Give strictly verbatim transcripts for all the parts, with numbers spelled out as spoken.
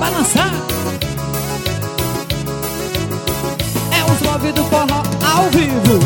balançar. É os love do forró ao vivo.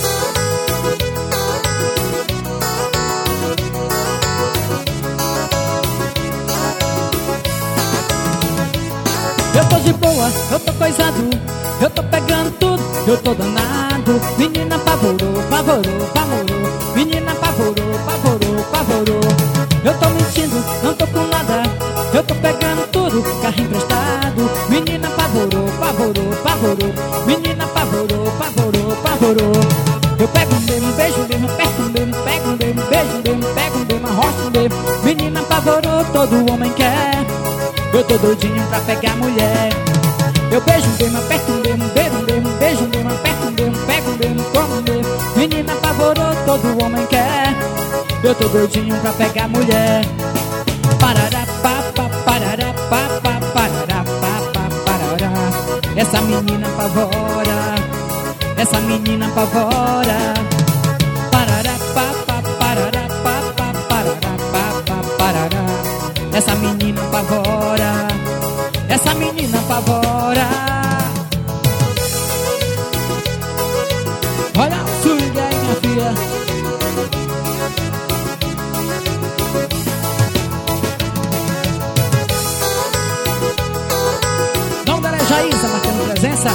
Eu tô de boa, eu tô coisado, eu tô pegando tudo, eu tô danado. Menina apavorou, apavorou, apavorou. Menina apavorou, apavorou, apavorou. Eu tô mentindo, não tô com nada, eu tô pegando tudo, carro emprestado. Menina apavorou, apavorou, apavorou. Menina apavorou, apavorou, apavorou. Eu pego um mesmo, beijo mesmo, aperto um mesmo, pego um mesmo, beijo mesmo, pego um mesmo, arrocho um mesmo. Menina apavorou, todo homem quer. Eu tô doidinho pra pegar mulher. Eu beijo um mesmo, aperto um mesmo, beijo um mesmo, beijo um mesmo, aperto um mesmo, pego um mesmo, como um mesmo. Menina apavorou, todo homem quer. Eu tô doidinho pra pegar mulher. Parará, papá, parará, papá, parará, papá, parará. Essa menina apavora, essa menina apavora. Parará, papá, parará, papá, parará, papá, parará. Essa menina apavora, essa menina apavora. Olha o swing aí, minha filha. Não dá Jaísa marcando presença.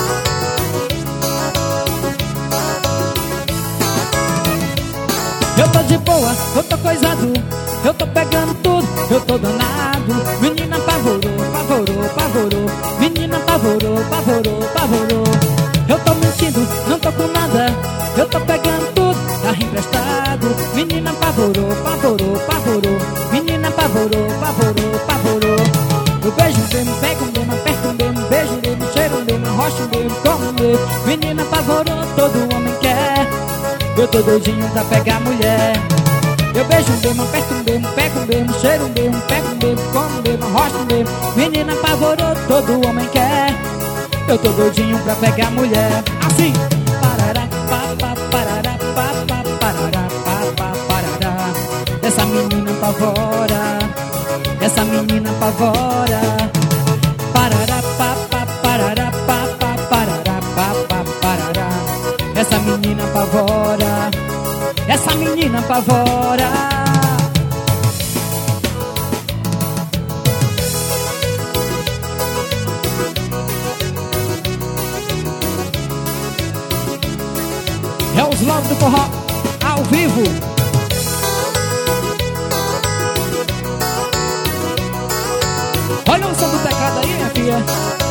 Eu tô de boa, eu tô coisado, eu tô pegando tudo, eu tô danado. Menina apavorou, apavorou, apavorou. Menina apavorou, apavorou, apavorou. Eu tô mentindo, não tô com nada, eu tô pegando tudo, carro emprestado. Menina apavorou, apavorou, apavorou. Menina apavorou, apavorou, apavorou. Eu beijo um mesmo, pego um mesmo, aperto um mesmo, beijo um mesmo, cheiro um mesmo, arrocho um mesmo, como um mesmo. Menina apavorou, todo homem quer. Eu tô doidinho pra pegar mulher. Eu beijo um mesmo, aperto um mesmo, pego um mesmo, cheiro um mesmo, pego um mesmo, como um mesmo, arrocho um mesmo. Menina apavorou, todo homem quer. Eu tô doidinho pra pegar mulher. Assim. Parará, papá, parará, papá, parará, papá, parará. Essa menina apavora, essa menina apavora. Parará, papá, parará, papá, parará, papá, parará. Essa menina apavora, essa menina apavora. É os love do forró ao vivo. Olha o som do pecado aí, minha filha.